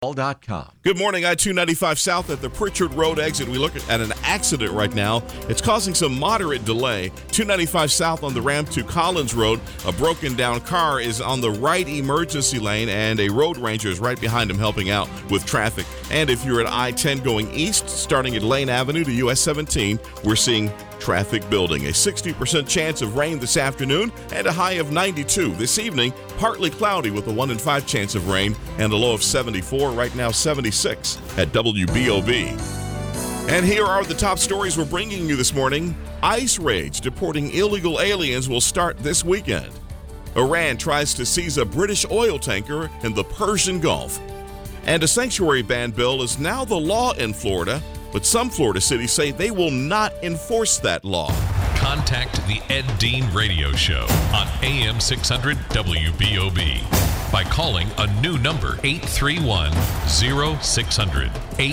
all.com. Good morning. I-295 South at the Pritchard Road exit. We look at an accident right now. It's causing some moderate delay. 295 South on the ramp to Collins Road. A broken down car is on the right emergency lane, and a road ranger is right behind him helping out with traffic. And if you're at I-10 going east, starting at Lane Avenue to US 17, we're seeing traffic building. A 60% chance of rain this afternoon and a high of 92. This evening, partly cloudy with a 1 in 5 chance of rain and a low of 74. Right now, 76 at WBOB. And here are the top stories we're bringing you this morning. ICE raids deporting illegal aliens will start this weekend. Iran tries to seize a British oil tanker in the Persian Gulf. And a sanctuary ban bill is now the law in Florida, but some Florida cities say they will not enforce that law. Contact the Ed Dean Radio Show on AM 600 WBOB by calling a new number, 831-0600,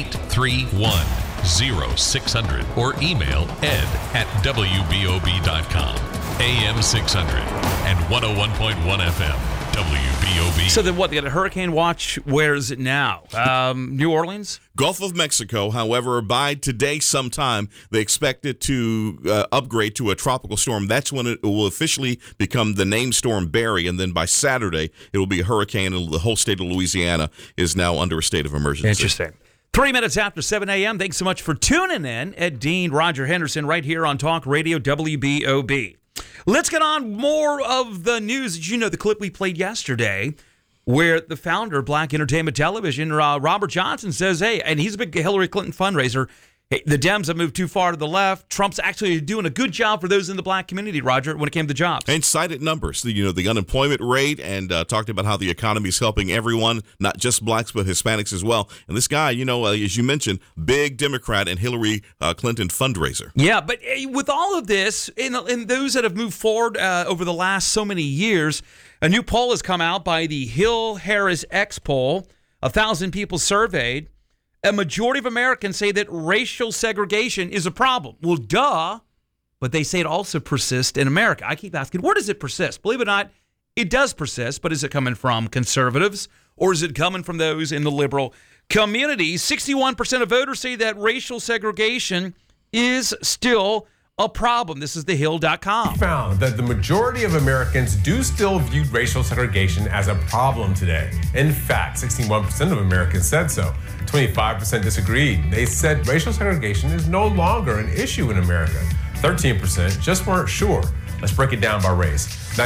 831-0600, or email ed@wbob.com. AM 600 and 101.1 FM. WBOB. So then what? They got a hurricane watch. Where is it now? New Orleans? Gulf of Mexico. However, by today sometime, they expect it to upgrade to a tropical storm. That's when it will officially become the named storm Barry. And then by Saturday, it will be a hurricane. And the whole state of Louisiana is now under a state of emergency. Interesting. 3 minutes after 7 a.m. Thanks so much for tuning in. Ed Dean, Roger Henderson, right here on Talk Radio WBOB. Let's get on more of the news. Did you know the clip we played yesterday where the founder of Black Entertainment Television, Robert Johnson, says, hey, and he's a big Hillary Clinton fundraiser, hey, the Dems have moved too far to the left. Trump's actually doing a good job for those in the black community, Roger, when it came to jobs. And cited numbers, the unemployment rate, and talked about how the economy is helping everyone, not just blacks, but Hispanics as well. And this guy, as you mentioned, big Democrat and Hillary Clinton fundraiser. Yeah, but with all of this, and those that have moved forward over the last so many years, a new poll has come out by the Hill Harris X poll, 1,000 people surveyed. A majority of Americans say that racial segregation is a problem. Well, duh, but they say it also persists in America. I keep asking, where does it persist? Believe it or not, it does persist, but is it coming from conservatives or is it coming from those in the liberal community? 61% of voters say that racial segregation is still a problem. This is thehill.com. We found that the majority of Americans do still view racial segregation as a problem today. In fact, 61% of Americans said so. 25% disagreed. They said racial segregation is no longer an issue in America. 13% just weren't sure. Let's break it down by race.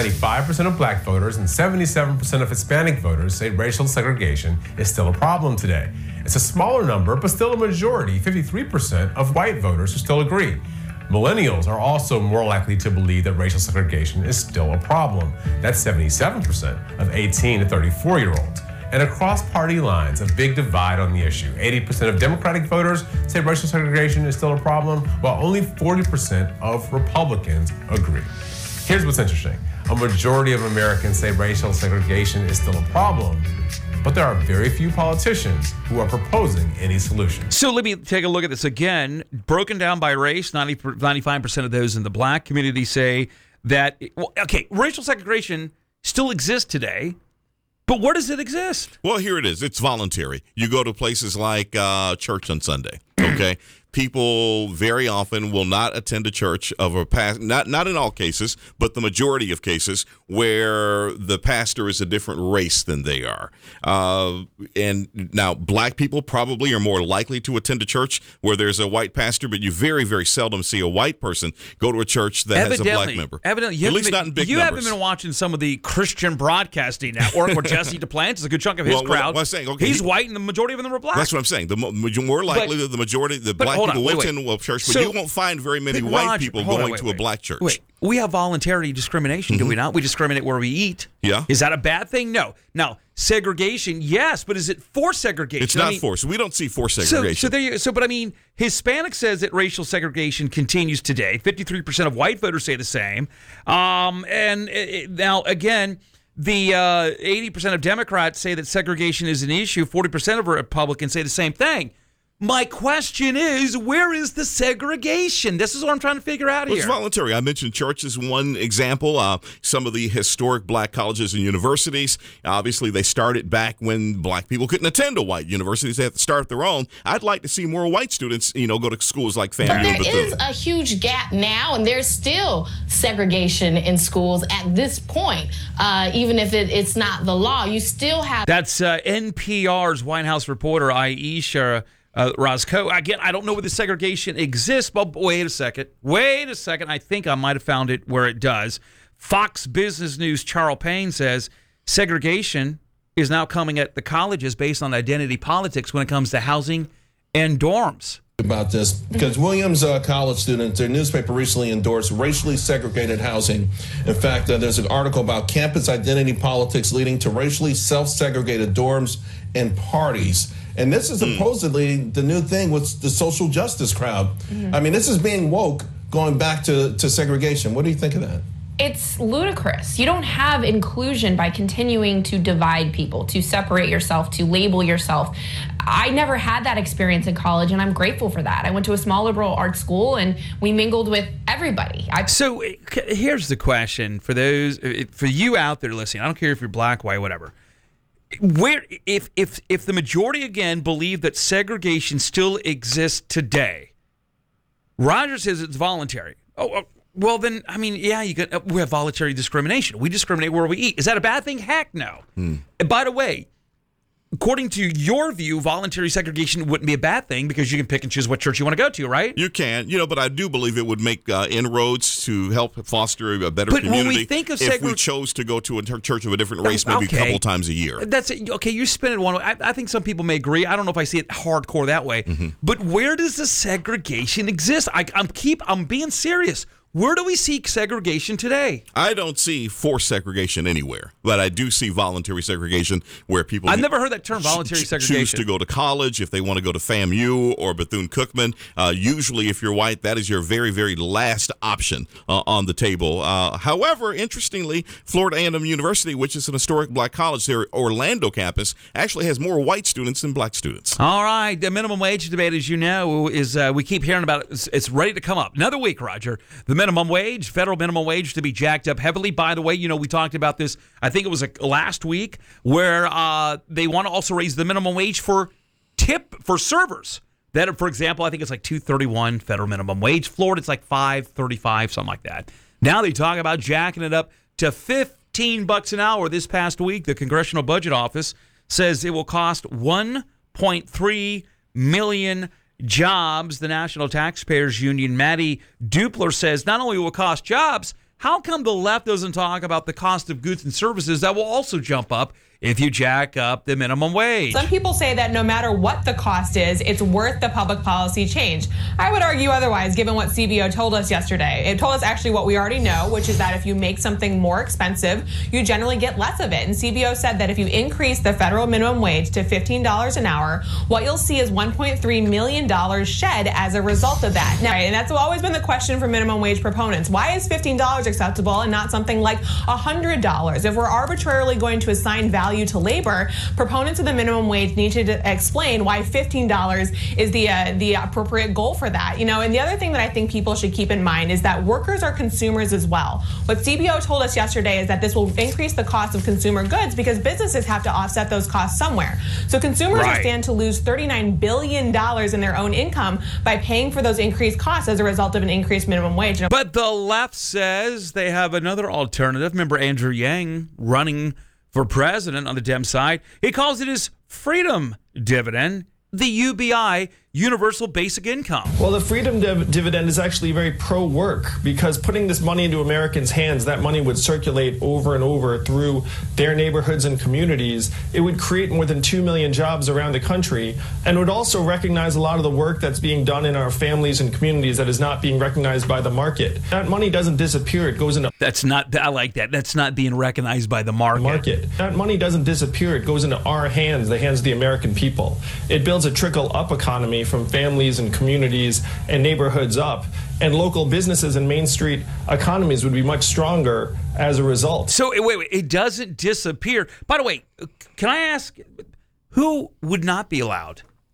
95% of black voters and 77% of Hispanic voters say racial segregation is still a problem today. It's a smaller number, but still a majority, 53% of white voters who still agree. Millennials are also more likely to believe that racial segregation is still a problem. That's 77% of 18 to 34-year-olds. And across party lines, a big divide on the issue. 80% of Democratic voters say racial segregation is still a problem, while only 40% of Republicans agree. Here's what's interesting. A majority of Americans say racial segregation is still a problem, but there are very few politicians who are proposing any solutions. So let me take a look at this again. Broken down by race, 95% of those in the black community say that, racial segregation still exists today, but where does it exist? Well, here it is. It's voluntary. You go to places like church on Sunday, okay? People very often will not attend a church of a past, not in all cases, but the majority of cases where the pastor is a different race than they are. And now black people probably are more likely to attend a church where there's a white pastor, but you very, very seldom see a white person go to a church that has a black member. Evidently, at least not in big numbers. You haven't been watching some of the Christian Broadcasting Network where Jesse Duplantis is a good chunk of his crowd. I'm saying, okay, he's white and the majority of them are black. That's what I'm saying. The more likely that the majority, the black people will attend a church, but you won't find very many white people going to a black church. Wait, we have voluntary discrimination, do we not? We discriminate where we eat. Yeah. Is that a bad thing? No. Now, segregation, yes, but is it forced segregation? It's not forced. We don't see forced segregation. But Hispanic says that racial segregation continues today. 53% of white voters say the same. Now, again, the 80% of Democrats say that segregation is an issue. 40% of Republicans say the same thing. My question is, where is the segregation? This is what I'm trying to figure out here. It's voluntary. I mentioned church as one example. Some of the historic black colleges and universities, obviously they started back when black people couldn't attend a white university. They have to start their own. I'd like to see more white students, go to schools like FAMU and Bethune. But there is a huge gap now, and there's still segregation in schools at this point. Even if it's not the law, you still have... That's NPR's White House reporter, Aisha Roscoe. Again, I don't know where the segregation exists, but wait a second. I think I might have found it where it does. Fox Business News' Charles Payne says segregation is now coming at the colleges based on identity politics when it comes to housing and dorms. About this because Williams college students, their newspaper recently endorsed racially segregated housing. In fact, there's an article about campus identity politics leading to racially self-segregated dorms and parties. And this is supposedly the new thing with the social justice crowd. I mean, this is being woke, going back to segregation. What do you think of that? It's ludicrous. You don't have inclusion by continuing to divide people, to separate yourself, to label yourself. I never had that experience in college, and I'm grateful for that. I went to a small liberal arts school, and we mingled with everybody. So here's the question for you out there listening. I don't care if you're black, white, whatever. Where, if the majority again believe that segregation still exists today, Roger says it's voluntary. Well, then, I mean, yeah, we have voluntary discrimination. We discriminate where we eat. Is that a bad thing? Heck no. And by the way, according to your view, voluntary segregation wouldn't be a bad thing because you can pick and choose what church you want to go to, right? You can, but I do believe it would make inroads to help foster a better community. When we think of if we chose to go to a church of a different race maybe a couple times a year. That's it. Okay, you spin it one way. I think some people may agree. I don't know if I see it hardcore that way. But where does the segregation exist? I'm being serious. Where do we see segregation today? I don't see forced segregation anywhere, but I do see voluntary segregation where people... I've never heard that term, voluntary segregation. ...choose to go to college if they want to go to FAMU or Bethune-Cookman. Usually, if you're white, that is your very, very last option on the table. However, interestingly, Florida A&M University, which is an historic black college, their Orlando campus, actually has more white students than black students. All right. The minimum wage debate, as you know, is we keep hearing about it. It's ready to come up. Another week, Roger. The minimum wage, federal minimum wage to be jacked up heavily. By the way, we talked about this, I think it was last week, where they want to also raise the minimum wage for servers. That, for example, I think it's like $2.31 federal minimum wage. Florida, it's like $5.35, something like that. Now they talk about jacking it up to $15 an hour. This past week, the Congressional Budget Office says it will cost 1.3 million jobs. The National Taxpayers Union, Maddie Dupler, says not only will it cost jobs, how come the left doesn't talk about the cost of goods and services that will also jump up if you jack up the minimum wage? Some people say that no matter what the cost is, it's worth the public policy change. I would argue otherwise, given what CBO told us yesterday. It told us actually what we already know, which is that if you make something more expensive, you generally get less of it. And CBO said that if you increase the federal minimum wage to $15 an hour, what you'll see is $1.3 million shed as a result of that. Now, and that's always been the question for minimum wage proponents. Why is $15 acceptable and not something like $100? If we're arbitrarily going to assign value to labor, proponents of the minimum wage need to explain why $15 is the appropriate goal for that. And the other thing that I think people should keep in mind is that workers are consumers as well. What CBO told us yesterday is that this will increase the cost of consumer goods because businesses have to offset those costs somewhere. So consumers will stand to lose $39 billion in their own income by paying for those increased costs as a result of an increased minimum wage. But the left says they have another alternative. Remember Andrew Yang running for president on the Dem side? He calls it his freedom dividend, the UBI, Universal Basic Income. Well, the freedom dividend is actually very pro-work because putting this money into Americans' hands, that money would circulate over and over through their neighborhoods and communities. It would create more than 2 million jobs around the country and would also recognize a lot of the work that's being done in our families and communities that is not being recognized by the market. That money doesn't disappear. It goes into... I like that. That's not being recognized by the market. That money doesn't disappear. It goes into our hands, the hands of the American people. It builds a trickle-up economy from families and communities and neighborhoods up, and local businesses and Main Street economies would be much stronger as a result. So wait, it doesn't disappear. By the way, can I ask, who would not be allowed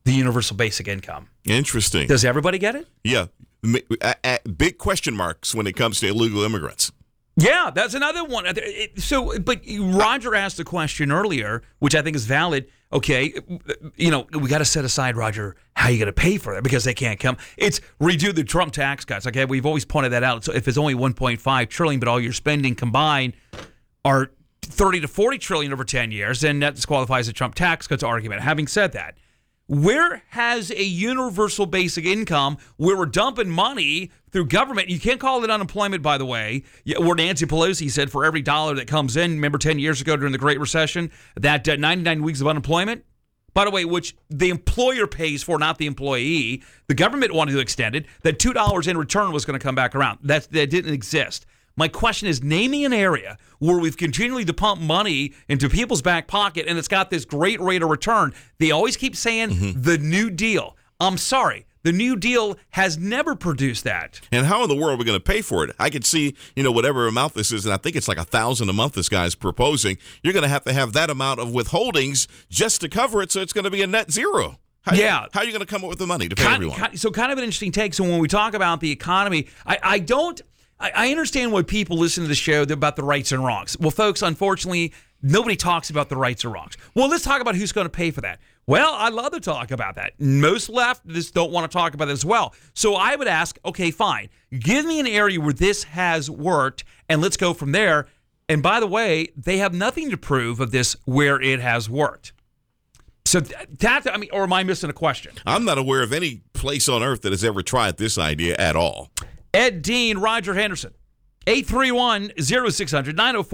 the universal basic income. Interesting. Does everybody get it? Yeah. Big question marks when it comes to illegal immigrants. Yeah, that's another one. But Roger asked a question earlier, which I think is valid. Okay, we got to set aside, Roger, how you going to pay for that because they can't come. It's redo the Trump tax cuts. Okay, we've always pointed that out. So if it's only $1.5 trillion, but all your spending combined are $30 to $40 trillion over 10 years, then that disqualifies the Trump tax cuts argument. Having said that, where has a universal basic income where we're dumping money through government? You can't call it unemployment, by the way. Where Nancy Pelosi said for every dollar that comes in, remember 10 years ago during the Great Recession, that 99 weeks of unemployment, by the way, which the employer pays for, not the employee. The government wanted to extend it, that $2 in return was going to come back around. That didn't exist. My question is, name me an area where we've continually to pump money into people's back pocket and it's got this great rate of return. They always keep saying the New Deal. I'm sorry. The New Deal has never produced that. And how in the world are we going to pay for it? I could see, whatever amount this is, and I think it's like $1,000 a month this guy's proposing. You're going to have that amount of withholdings just to cover it, so it's going to be a net zero. How are you going to come up with the money to pay everyone? So kind of an interesting take. So when we talk about the economy, I understand why people listen to the show about the rights and wrongs. Well, folks, unfortunately, nobody talks about the rights or wrongs. Well, let's talk about who's going to pay for that. Well, I love to talk about that. Most leftists don't want to talk about it as well. So I would ask, okay, fine. Give me an area where this has worked, and let's go from there. And by the way, they have nothing to prove of this where it has worked. So or am I missing a question? I'm not aware of any place on earth that has ever tried this idea at all. Ed Dean, Roger Henderson, 831-0600,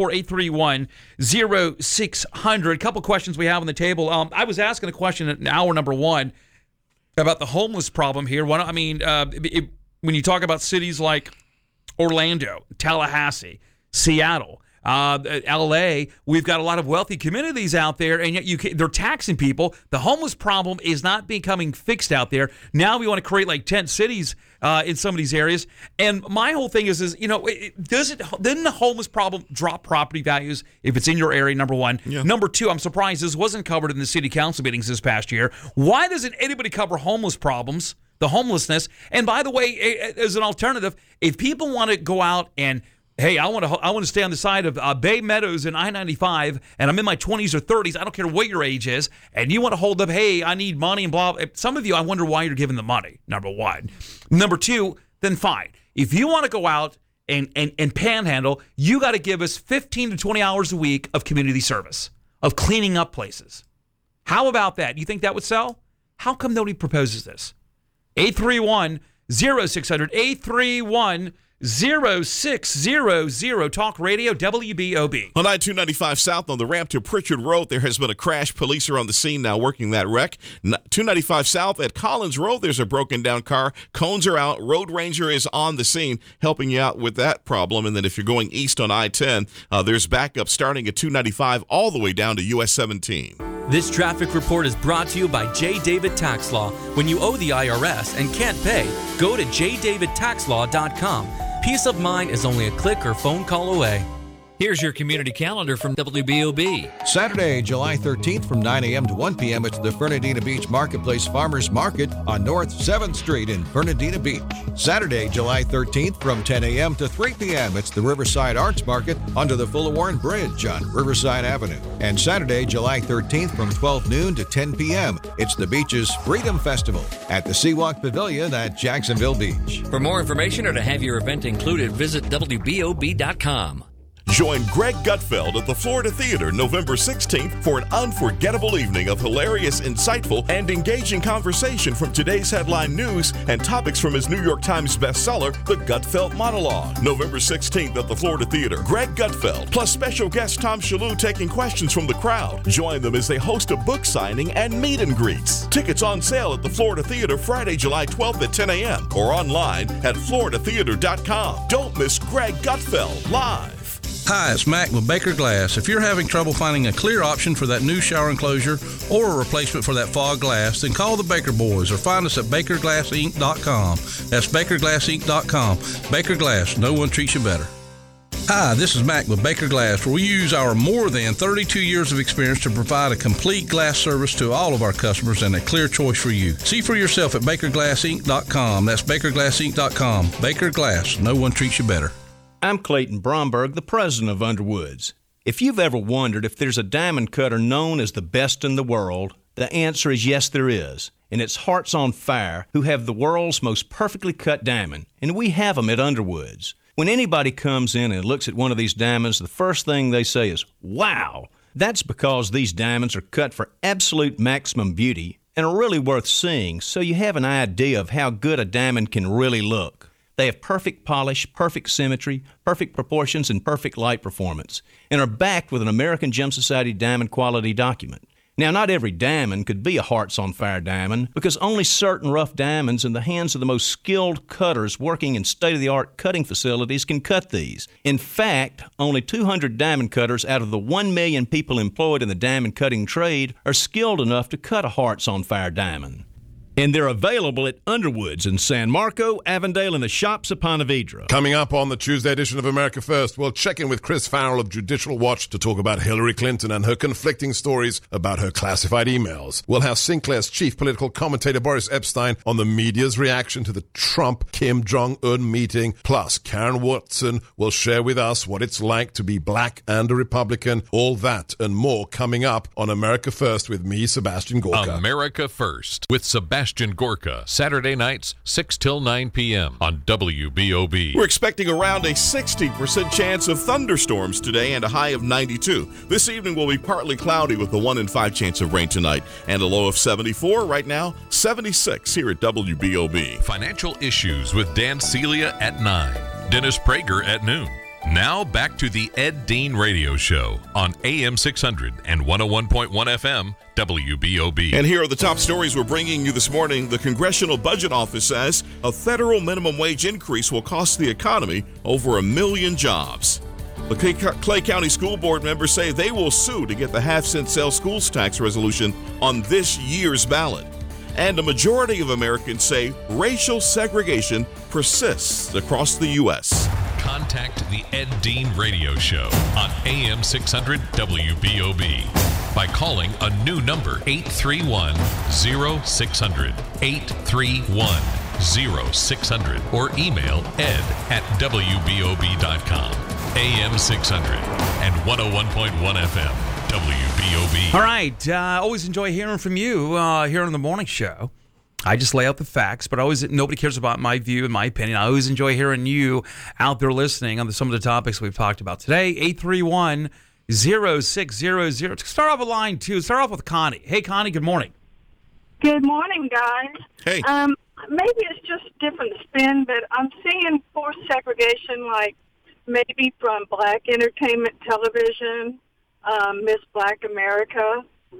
904-831-0600. A couple questions we have on the table. I was asking a question in hour number one about the homeless problem here. When you talk about cities like Orlando, Tallahassee, Seattle, L.A., we've got a lot of wealthy communities out there, and yet they're taxing people. The homeless problem is not becoming fixed out there. Now we want to create like tent cities in some of these areas. And my whole thing is didn't the homeless problem drop property values if it's in your area, number one? Yeah. Number two, I'm surprised this wasn't covered in the city council meetings this past year. Why doesn't anybody cover homeless problems, the homelessness? And by the way, as an alternative, if people want to go out and hey, I want to stay on the side of Bay Meadows and I-95, and I'm in my 20s or 30s. I don't care what your age is, and you want to hold up, hey, I need money and blah. Some of you, I wonder why you're giving the money, number one. Number two, then fine. If you want to go out and panhandle, you got to give us 15 to 20 hours a week of community service, of cleaning up places. How about that? You think that would sell? How come nobody proposes this? 831-0600, 831-0600, Talk Radio, WBOB. On I-295 South on the ramp to Pritchard Road, there has been a crash. Police are on the scene now working that wreck. 295 South at Collins Road, there's a broken down car. Cones are out. Road Ranger is on the scene helping you out with that problem. And then if you're going east on I-10, there's backup starting at 295 all the way down to US 17. This traffic report is brought to you by J. David Tax Law. When you owe the IRS and can't pay, go to jdavidtaxlaw.com. Peace of mind is only a click or phone call away. Here's your community calendar from WBOB. Saturday, July 13th from 9 a.m. to 1 p.m. It's the Fernandina Beach Marketplace Farmers Market on North 7th Street in Fernandina Beach. Saturday, July 13th from 10 a.m. to 3 p.m. It's the Riverside Arts Market under the Fuller Warren Bridge on Riverside Avenue. And Saturday, July 13th from 12 noon to 10 p.m. It's the beach's Freedom Festival at the Seawalk Pavilion at Jacksonville Beach. For more information or to have your event included, visit WBOB.com. Join Greg Gutfeld at the Florida Theater November 16th for an unforgettable evening of hilarious, insightful, and engaging conversation from today's headline news and topics from his New York Times bestseller, The Gutfeld Monologue. November 16th at the Florida Theater, Greg Gutfeld, plus special guest Tom Shalhoub taking questions from the crowd. Join them as they host a book signing and meet and greets. Tickets on sale at the Florida Theater Friday, July 12th at 10 a.m. or online at floridatheater.com. Don't miss Greg Gutfeld live. Hi, it's Mac with Baker Glass. If you're having trouble finding a clear option for that new shower enclosure or a replacement for that fog glass, then call the Baker Boys or find us at BakerGlassInc.com. That's BakerGlassInc.com. Baker Glass, no one treats you better. Hi, this is Mac with Baker Glass, where we use our more than 32 years of experience to provide a complete glass service to all of our customers and a clear choice for you. See for yourself at BakerGlassInc.com. That's BakerGlassInc.com. Baker Glass. No one treats you better. I'm Clayton Bromberg, the president of Underwoods. If you've ever wondered if there's a diamond cutter known as the best in the world, the answer is yes, there is. And it's Hearts on Fire, who have the world's most perfectly cut diamond. And we have them at Underwoods. When anybody comes in and looks at one of these diamonds, the first thing they say is, wow! That's because these diamonds are cut for absolute maximum beauty and are really worth seeing, so you have an idea of how good a diamond can really look. They have perfect polish, perfect symmetry, perfect proportions, and perfect light performance, and are backed with an American Gem Society Diamond Quality document. Now, not every diamond could be a Hearts on Fire diamond because only certain rough diamonds in the hands of the most skilled cutters working in state-of-the-art cutting facilities can cut these. In fact, only 200 diamond cutters out of the 1 million people employed in the diamond cutting trade are skilled enough to cut a Hearts on Fire diamond. And they're available at Underwoods in San Marco, Avondale, and the shops of Ponte Vedra. Coming up on the Tuesday edition of America First, we'll check in with Chris Farrell of Judicial Watch to talk about Hillary Clinton and her conflicting stories about her classified emails. We'll have Sinclair's chief political commentator Boris Epstein on the media's reaction to the Trump-Kim Jong-un meeting. Plus, Karen Watson will share with us what it's like to be black and a Republican. All that and more coming up on America First with me, Sebastian Gorka. America First with Sebastian Gorka, Saturday nights, 6 till 9 p.m. on WBOB. We're expecting around a 60% chance of thunderstorms today and a high of 92. This evening will be partly cloudy with a 1 in 5 chance of rain tonight and a low of 74. Right now, 76 here at WBOB. Financial Issues with Dan Celia at 9. Dennis Prager at noon. Now back to the Ed Dean Radio Show on AM 600 and 101.1 FM WBOB. And here are the top stories we're bringing you this morning. The Congressional Budget Office says a federal minimum wage increase will cost the economy over 1 million jobs. The Clay County School Board members say they will sue to get the half-cent sales schools tax resolution on this year's ballot. And a majority of Americans say racial segregation persists across the U.S. Contact the Ed Dean Radio Show on AM 600 WBOB by calling a new number, 831-0600, 831-0600, or email ed@wbob.com. AM 600 and 101.1 FM WBOB. All right. Always enjoy hearing from you here on the morning show. I just lay out the facts, but nobody cares about my view and my opinion. I always enjoy hearing you out there listening on some of the topics we've talked about today. 831-0600. Start off with line 2. Start off with Connie. Hey, Connie, good morning. Good morning, guys. Hey. Maybe it's just different spin, but I'm seeing forced segregation, like maybe from Black Entertainment Television, Miss Black America.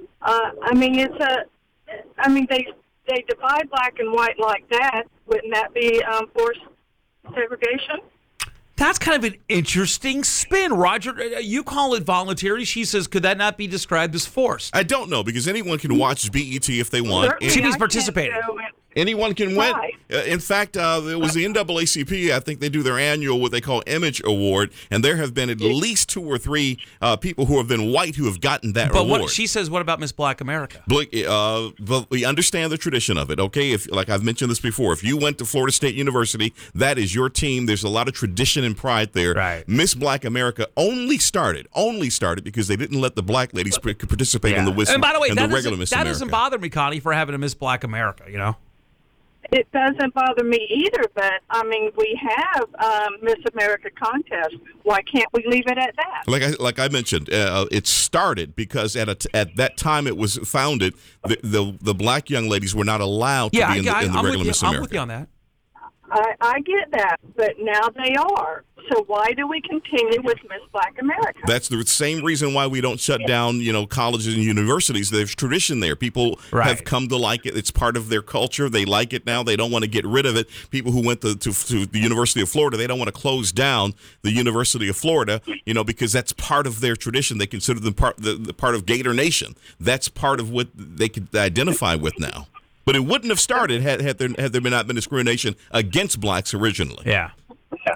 They divide black and white like that. Wouldn't that be forced segregation? That's kind of an interesting spin, Roger. You call it voluntary. She says, could that not be described as forced? I don't know, because anyone can watch BET if they want. She needs participating. Anyone can win. Right. In fact, it was the NAACP. I think they do their annual, what they call Image Award, and there have been at least 2 or 3 people who have been white who have gotten that reward. But she says, what about Miss Black America? We understand the tradition of it, okay? If, like I've mentioned this before, if you went to Florida State University, that is your team. There's a lot of tradition and pride there. Right. Miss Black America only started because they didn't let the black ladies participate in the Miss And by the way, that America. doesn't bother me, Connie, for having a Miss Black America, you know? It doesn't bother me either, but, we have Miss America contest. Why can't we leave it at that? Like I mentioned, it started because at that time it was founded, the black young ladies were not allowed to be in the regular Miss America. I'm with you on that. I get that, but now they are. So why do we continue with Miss Black America? That's the same reason why we don't shut down, colleges and universities. There's tradition there. People have come to like it. It's part of their culture. They like it now. They don't want to get rid of it. People who went to the University of Florida, they don't want to close down the University of Florida, because that's part of their tradition. They consider them part of Gator Nation. That's part of what they could identify with now. But it wouldn't have started had there not been discrimination against blacks originally. Yeah.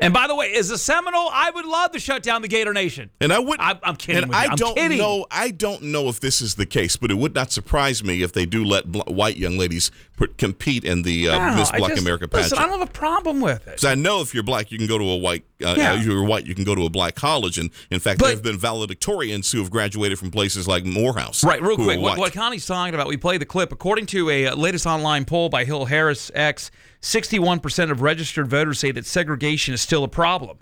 And by the way, as a Seminole, I would love to shut down the Gator Nation. And I would. I'm kidding. And with you. I don't know. I don't know if this is the case, but it would not surprise me if they do let white young ladies compete in the Miss Black America pageant. Listen, I don't have a problem with it. Because I know if you're black, you can go to a white. If you're white, you can go to a black college, and in fact, there have been valedictorians who have graduated from places like Morehouse. Right, real quick. What Connie's talking about, we play the clip. According to a latest online poll by Hill Harris X, 61% of registered voters say that segregation is still a problem.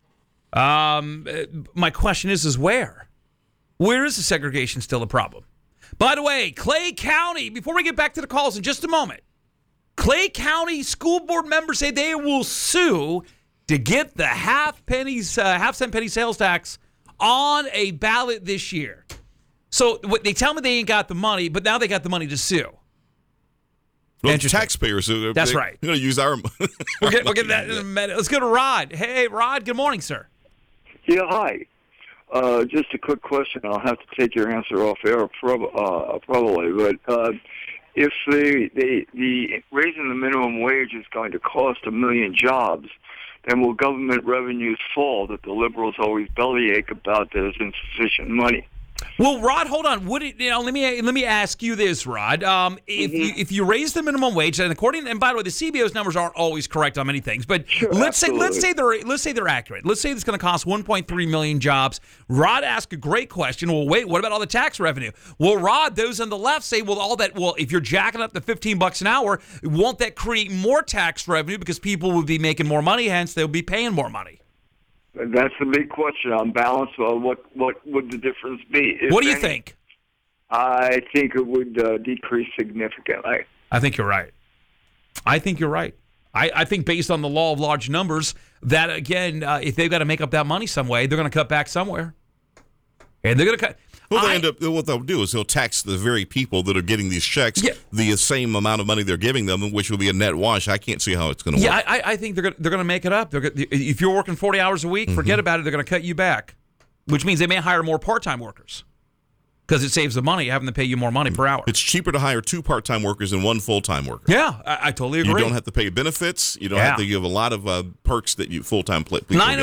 My question is where? Where is the segregation still a problem? By the way, Clay County, before we get back to the calls in just a moment, Clay County school board members say they will sue to get the half-cent penny sales tax on a ballot this year. So they tell me they ain't got the money, but now they got the money to sue. Well, taxpayers. That's right. We're going to use our. We'll get that in a minute. Let's go to Rod. Hey, Rod. Good morning, sir. Yeah, hi. Just a quick question. I'll have to take your answer off air probably, but if the raising the minimum wage is going to cost 1 million jobs, then will government revenues fall that the liberals always bellyache about that there's insufficient money? Well, Rod, hold on. Would it? Let me ask you this, Rod. If you raise the minimum wage, and by the way, the CBO's numbers aren't always correct on many things, but let's say they're accurate. Let's say it's going to cost 1.3 million jobs. Rod asked a great question. Well, wait, what about all the tax revenue? Well, Rod, those on the left say, if you're jacking up to $15 an hour, won't that create more tax revenue because people would be making more money, hence they'll be paying more money? That's the big question on balance. What would the difference be? What do you think? I think it would decrease significantly. I think you're right. I think based on the law of large numbers, that, again, if they've got to make up that money some way, they're going to cut back somewhere. And they're going to cut. Well, what they'll do is they'll tax the very people that are getting these checks the same amount of money they're giving them, which will be a net wash. I can't see how it's going to work. Yeah, I think they're going to make it up. If you're working 40 hours a week, forget about it. They're going to cut you back, which means they may hire more part-time workers because it saves the money having to pay you more money per hour. It's cheaper to hire 2 part-time workers than 1 full-time worker. Yeah, I totally agree. You don't have to pay benefits. You don't have to give a lot of perks that you full-time people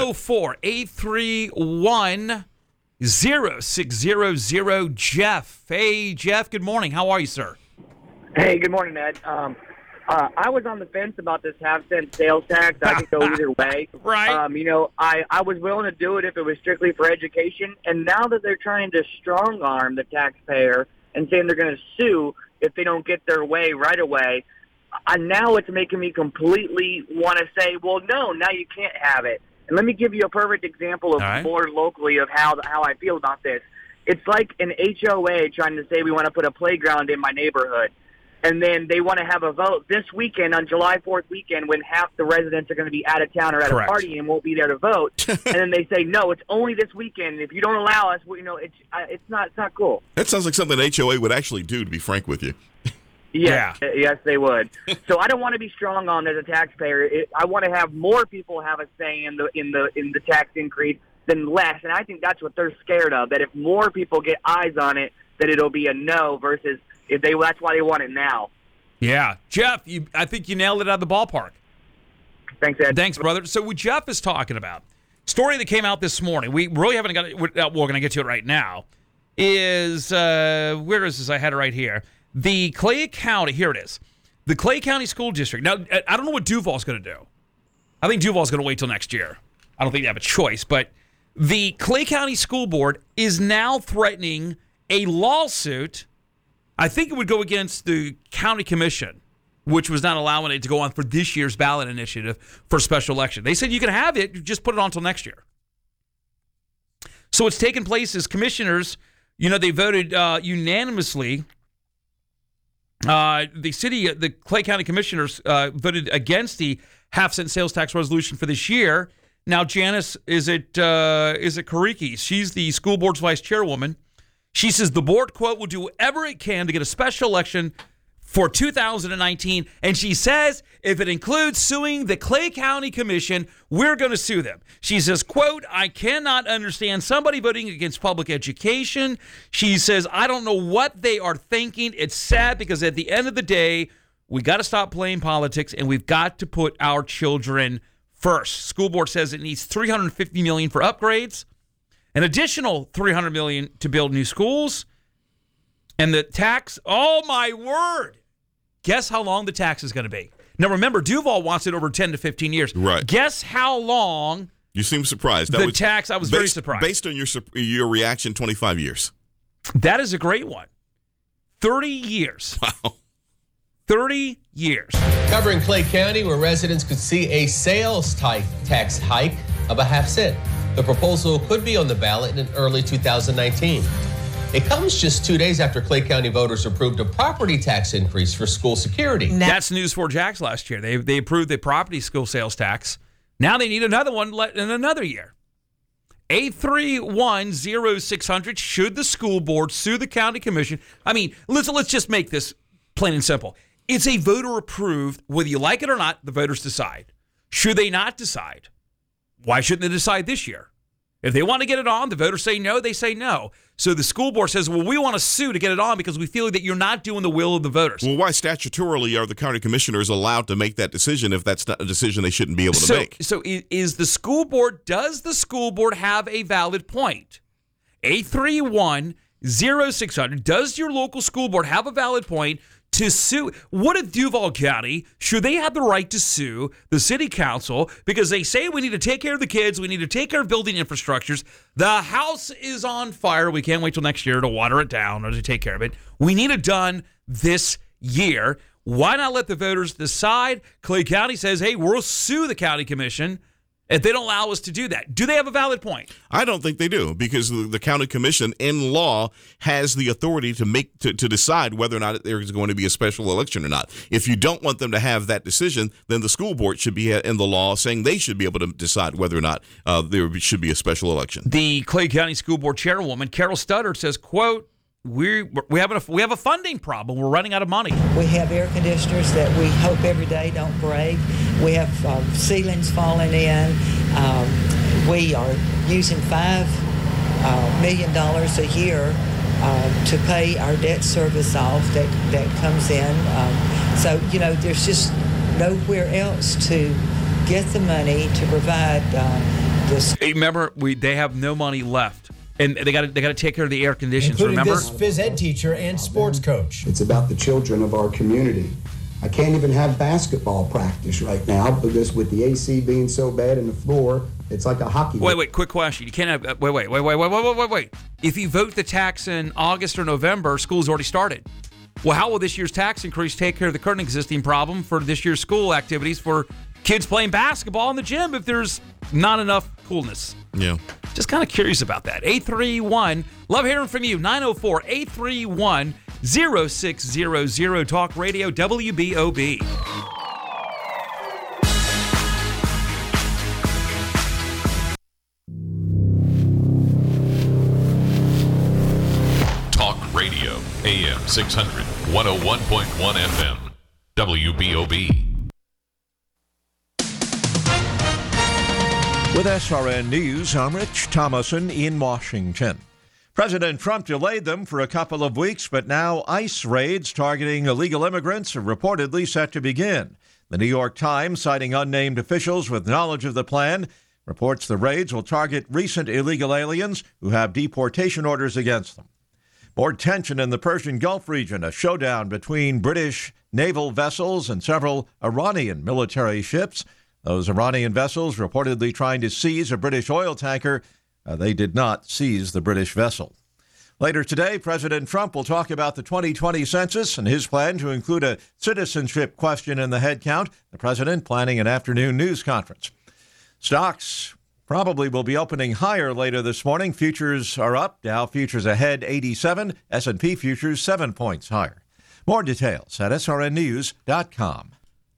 904-831 0600 Jeff. Hey, Jeff, good morning. How are you, sir? Hey, good morning, Ed. I was on the fence about this half-cent sales tax. I could go either way. Right. I was willing to do it if it was strictly for education. And now that they're trying to strong-arm the taxpayer and saying they're going to sue if they don't get their way right away, now it's making me completely want to say, well, no, now you can't have it. And let me give you a perfect example of more locally of how I feel about this. It's like an HOA trying to say we want to put a playground in my neighborhood. And then they want to have a vote this weekend on July 4th weekend when half the residents are going to be out of town or at a party and won't be there to vote. And then they say, no, it's only this weekend. If you don't allow us, it's not cool. That sounds like something HOA would actually do, to be frank with you. Yes, they would. So I don't want to be strong on as a taxpayer. I want to have more people have a say in the tax increase than less, and I think that's what they're scared of. That if more people get eyes on it, that it'll be a no versus that's why they want it now. Yeah, Jeff, I think you nailed it out of the ballpark. Thanks, Ed. Thanks, brother. So what Jeff is talking about, story that came out this morning. We really haven't got it. We're going to get to it right now. Is where is this? I had it right here. The Clay County, here it is. The Clay County School District. Now, I don't know what Duval's going to do. I think Duval's going to wait till next year. I don't think they have a choice. But the Clay County School Board is now threatening a lawsuit. I think it would go against the county commission, which was not allowing it to go on for this year's ballot initiative for special election. They said you can have it, just put it on until next year. So what's taken place is commissioners, they voted unanimously. The Clay County Commissioners voted against the half-cent sales tax resolution for this year. Now, Janice, is it Kariki? She's the school board's vice chairwoman. She says the board, quote, will do whatever it can to get a special election for 2019. And she says if it includes suing the Clay County Commission, we're going to sue them. She says, quote, I cannot understand somebody voting against public education. She says, I don't know what they are thinking. It's sad because at the end of the day, we got to stop playing politics and we've got to put our children First, school board says it needs $350 million for upgrades, an additional $300 million to build new schools, and the tax, oh my word, guess how long the tax is going to be. Now remember, Duval wants it over 10 to 15 years. Right. Guess how long You seem surprised. the tax, I was very surprised. Based on your reaction, 25 years. That is a great one. 30 years. Wow. 30 years. Covering Clay County, where residents could see a sales tax hike of a half cent. The proposal could be on the ballot in early 2019. It comes just 2 days after Clay County voters approved a property tax increase for school security. That's News 4 Jax last year. They approved the property school sales tax. Now they need another one in another year. 831-0600. Should the school board sue the county commission? I mean, let's just make this plain and simple. It's a voter approved, whether you like it or not, the voters decide. Should they not decide? Why shouldn't they decide this year? If they want to get it on, the voters say no, they say no. So the school board says, well, we want to sue to get it on because we feel that you're not doing the will of the voters. Well, why statutorily are the county commissioners allowed to make that decision if that's not a decision they shouldn't be able to make? So does the school board have a valid point? 831-0600. Does your local school board have a valid point to sue? What if Duval County, should they have the right to sue the city council because they say we need to take care of the kids, we need to take care of building infrastructures, the house is on fire, we can't wait till next year to water it down or to take care of it, we need it done this year. Why not let the voters decide? Clay County says, hey, we'll sue the county commission if they don't allow us to do that. Do they have a valid point? I don't think they do, because the county commission in law has the authority to decide whether or not there is going to be a special election or not. If you don't want them to have that decision, then the school board should be in the law saying they should be able to decide whether or not there should be a special election. The Clay County School Board chairwoman, Carol Studdard, says, quote, we have a funding problem. We're running out of money. We have air conditioners that we hope every day don't break. We have ceilings falling in. We are using $5 million a year to pay our debt service off that comes in. So, there's just nowhere else to get the money to provide this. Hey, remember, they have no money left. And they got to take care of the air conditions, including remember? This phys ed teacher and sports coach. It's about the children of our community. I can't even have basketball practice right now because with the AC being so bad in the floor, it's like a hockey. Wait, quick question. You can't have, wait. If you vote the tax in August or November, school's already started. Well, how will this year's tax increase take care of the current existing problem for this year's school activities for kids playing basketball in the gym if there's not enough coolness? Yeah. Just kind of curious about that. 831, love hearing from you. 904-831-0600. Talk Radio WBOB. Talk Radio, AM 600, 101.1 FM, WBOB. With SRN News, I'm Rich Thomason in Washington. President Trump delayed them for a couple of weeks, but now ICE raids targeting illegal immigrants are reportedly set to begin. The New York Times, citing unnamed officials with knowledge of the plan, reports the raids will target recent illegal aliens who have deportation orders against them. More tension in the Persian Gulf region, a showdown between British naval vessels and several Iranian military ships. Those Iranian vessels reportedly trying to seize a British oil tanker. They did not seize the British vessel. Later today, President Trump will talk about the 2020 census and his plan to include a citizenship question in the head count. The president planning an afternoon news conference. Stocks probably will be opening higher later this morning. Futures are up. Dow futures ahead 87. S&P futures 7 points higher. More details at srnnews.com.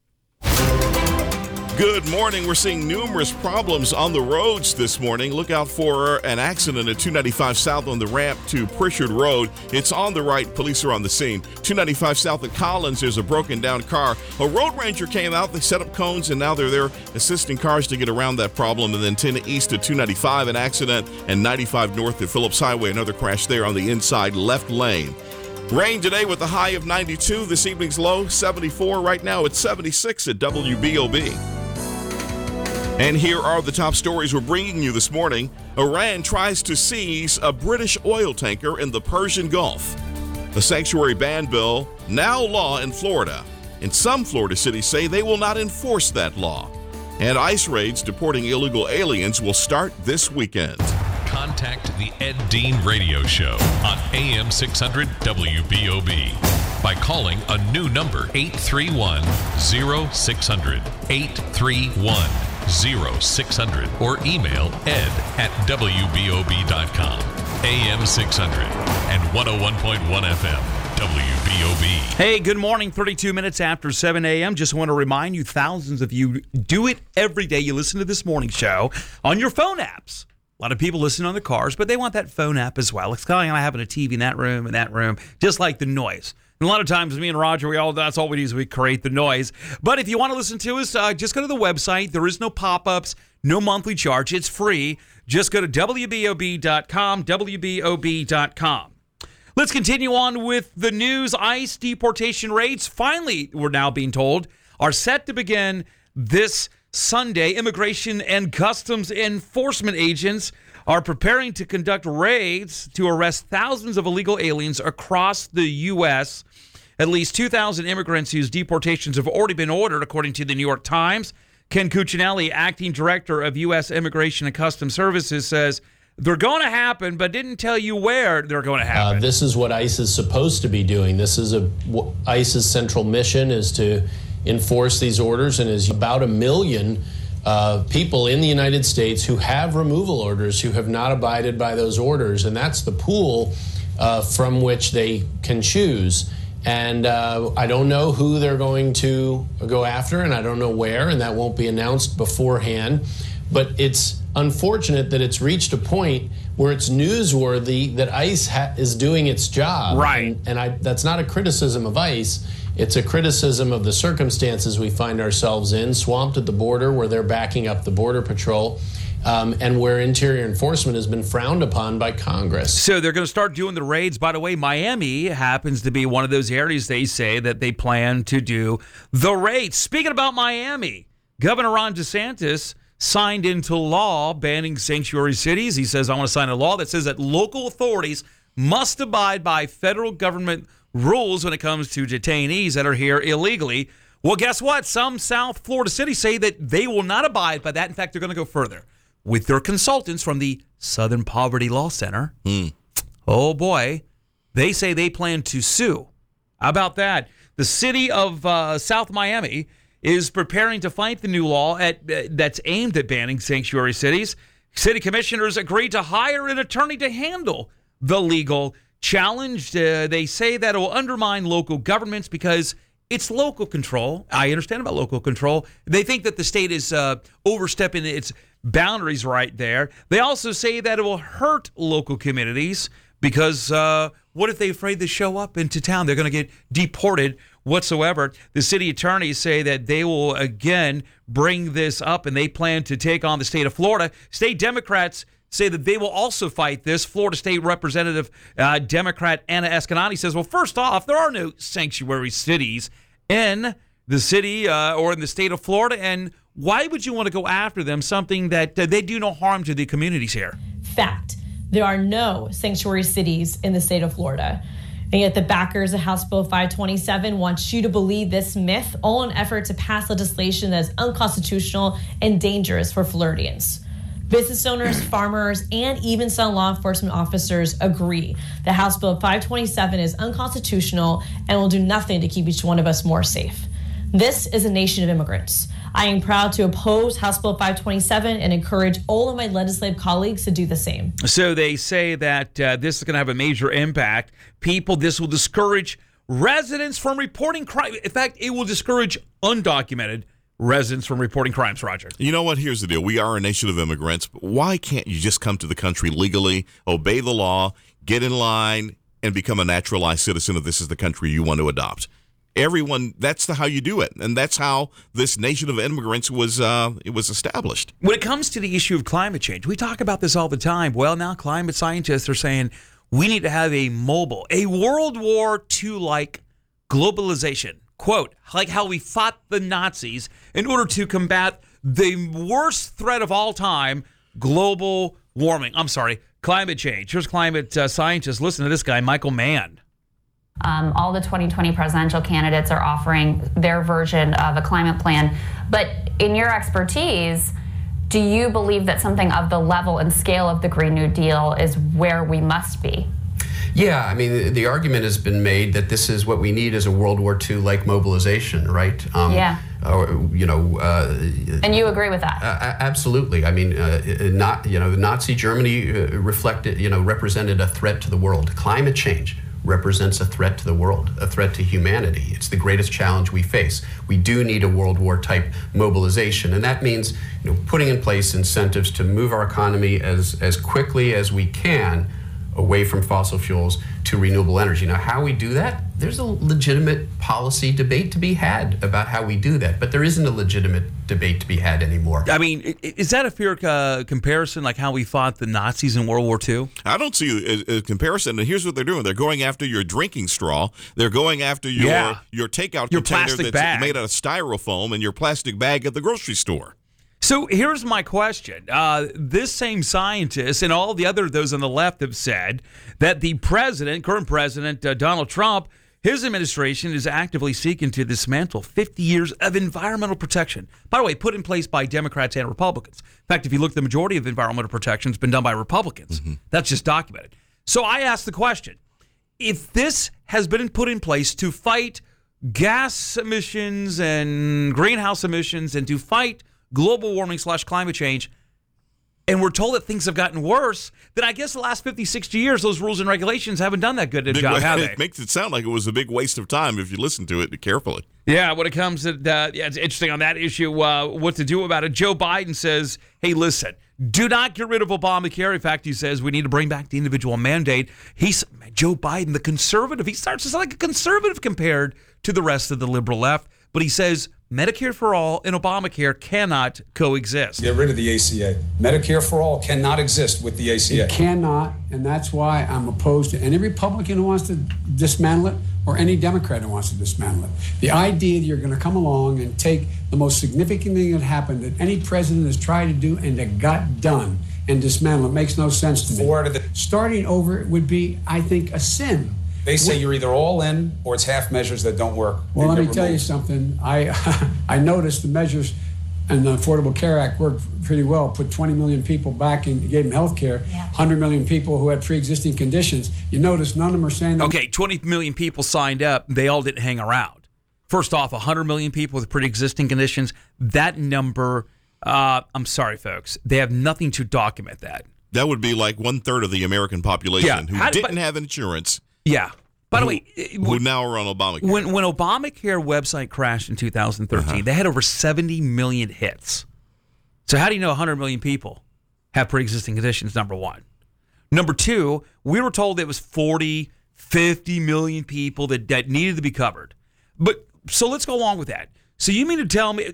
Good morning. We're seeing numerous problems on the roads this morning. Look out for an accident at 295 South on the ramp to Pritchard Road. It's on the right. Police are on the scene. 295 South at Collins, there's a broken down car. A road ranger came out. They set up cones, and now they're there assisting cars to get around that problem. And then 10 east at 295, an accident, and 95 north at Phillips Highway, another crash there on the inside left lane. Rain today with a high of 92. This evening's low, 74. Right now it's 76 at WBOB. And here are the top stories we're bringing you this morning. Iran tries to seize a British oil tanker in the Persian Gulf. A sanctuary ban bill now law in Florida. And some Florida cities say they will not enforce that law. And ICE raids deporting illegal aliens will start this weekend. Contact the Ed Dean Radio Show on AM 600 WBOB by calling a new number, 831-0600, 831-0600, or email ed@wbob.com. AM 600 and 101.1 FM. WBOB. Hey, good morning. 32 minutes after 7 a.m. Just want to remind you, thousands of you do it every day. You listen to this morning show on your phone apps. A lot of people listen on their cars, but they want that phone app as well. It's kind of like having a TV in that room, just like the noise. And a lot of times, me and Roger, that's all we do is we create the noise. But if you want to listen to us, just go to the website. There is no pop-ups, no monthly charge. It's free. Just go to WBOB.com, WBOB.com. Let's continue on with the news. ICE deportation raids, finally, we're now being told, are set to begin this Sunday. Immigration and Customs Enforcement agents are preparing to conduct raids to arrest thousands of illegal aliens across the U.S. At least 2,000 immigrants whose deportations have already been ordered, according to the New York Times. Ken Cuccinelli, acting director of U.S. Immigration and Customs Services, says they're going to happen, but didn't tell you where they're going to happen. This is what ICE is supposed to be doing. This is ICE's central mission is to enforce these orders, and is about 1 million people in the United States who have removal orders who have not abided by those orders, and that's the pool from which they can choose. And I don't know who they're going to go after, and I don't know where, and that won't be announced beforehand. But it's unfortunate that it's reached a point where it's newsworthy that ICE is doing its job. Right. And that's not a criticism of ICE. It's a criticism of the circumstances we find ourselves in, swamped at the border where they're backing up the Border Patrol, and where interior enforcement has been frowned upon by Congress. So they're going to start doing the raids. By the way, Miami happens to be one of those areas they say that they plan to do the raids. Speaking about Miami, Governor Ron DeSantis signed into law banning sanctuary cities. He says, I want to sign a law that says that local authorities must abide by federal government rules when it comes to detainees that are here illegally. Well, guess what? Some South Florida cities say that they will not abide by that. In fact, they're going to go further with their consultants from the Southern Poverty Law Center. Oh, boy. They say they plan to sue. How about that? The city of South Miami is preparing to fight the new law that's aimed at banning sanctuary cities. City commissioners agreed to hire an attorney to handle the legal challenge. They say that it will undermine local governments because it's local control. I understand about local control. They think that the state is overstepping its boundaries right there. They also say that it will hurt local communities because what if they're afraid to show up into town? They're going to get deported whatsoever. The city attorneys say that they will again bring this up, and they plan to take on the state of Florida. State Democrats say that they will also fight this. Florida State Representative Democrat Anna Escanani says, well, first off, there are no sanctuary cities in the city or in the state of Florida, and why would you want to go after them, something that they do no harm to the communities here? Fact. There are no sanctuary cities in the state of Florida. And yet the backers of House Bill 527 want you to believe this myth, all in an effort to pass legislation that is unconstitutional and dangerous for Floridians. Business owners, farmers, and even some law enforcement officers agree that House Bill 527 is unconstitutional and will do nothing to keep each one of us more safe. This is a nation of immigrants. I am proud to oppose House Bill 527 and encourage all of my legislative colleagues to do the same. So they say that this is going to have a major impact. This will discourage residents from reporting crime. In fact, it will discourage undocumented residents from reporting crimes, Roger. You know what? Here's the deal. We are a nation of immigrants, but why can't you just come to the country legally, obey the law, get in line, and become a naturalized citizen if this is the country you want to adopt? Everyone, that's how you do it, and that's how this nation of immigrants was established. When it comes to the issue of climate change, we talk about this all the time. Well, now climate scientists are saying we need to have a World War II-like globalization. Quote, like how we fought the Nazis in order to combat the worst threat of all time, global warming. I'm sorry, climate change. Here's climate scientist. Listen to this guy, Michael Mann. All the 2020 presidential candidates are offering their version of a climate plan. But in your expertise, do you believe that something of the level and scale of the Green New Deal is where we must be? Yeah, I mean, the argument has been made that this is what we need is a World War II-like mobilization, right? Yeah. And you agree with that? Absolutely. I mean, Nazi Germany represented a threat to the world. Climate change represents a threat to the world, a threat to humanity. It's the greatest challenge we face. We do need a World War type mobilization, and that means putting in place incentives to move our economy as quickly as we can away from fossil fuels to renewable energy. Now, how we do that, there's a legitimate policy debate to be had about how we do that, but there isn't a legitimate debate to be had anymore. I mean, is that a fair comparison, like how we fought the Nazis in World War II? I don't see a comparison, and here's what they're doing. They're going after your drinking straw. They're going after your takeout your container plastic that's bag made out of styrofoam and your plastic bag at the grocery store. So here's my question. This same scientist and all the those on the left have said that the current president, Donald Trump, his administration is actively seeking to dismantle 50 years of environmental protection. By the way, put in place by Democrats and Republicans. In fact, if you look, the majority of environmental protection has been done by Republicans. Mm-hmm. That's just documented. So I ask the question, if this has been put in place to fight gas emissions and greenhouse emissions and to fight global warming / climate change, and we're told that things have gotten worse, then I guess the last 50, 60 years, those rules and regulations haven't done that good a job, have they? It makes it sound like it was a big waste of time if you listen to it carefully. Yeah, when it comes to it's interesting on that issue, what to do about it. Joe Biden says, hey, listen, do not get rid of Obamacare. In fact, he says we need to bring back the individual mandate. Joe Biden, the conservative, he starts to sound like a conservative compared to the rest of the liberal left, but he says Medicare for all and Obamacare cannot coexist. Get rid of the ACA. Medicare for all cannot exist with the ACA. It cannot, and that's why I'm opposed to any Republican who wants to dismantle it or any Democrat who wants to dismantle it. The idea that you're going to come along and take the most significant thing that happened that any president has tried to do and that got done and dismantle it makes no sense to me. Starting over would be, I think, a sin. They say you're either all in or it's half measures that don't work. Well, let me tell you something. I noticed the measures and the Affordable Care Act worked pretty well. Put 20 million people back and gave them health care. 100 million people who had pre-existing conditions. You notice none of them are saying that. Okay, 20 million people signed up. They all didn't hang around. First off, 100 million people with pre-existing conditions. That number, I'm sorry, folks. They have nothing to document that. That would be like 1/3 of the American population who didn't have insurance. Yeah. By the way, who now are on Obamacare. When Obamacare website crashed in 2013, they had over 70 million hits. So how do you know 100 million people have pre-existing conditions, number one? Number two, we were told it was 40, 50 million people that needed to be covered. But so let's go along with that. So you mean to tell me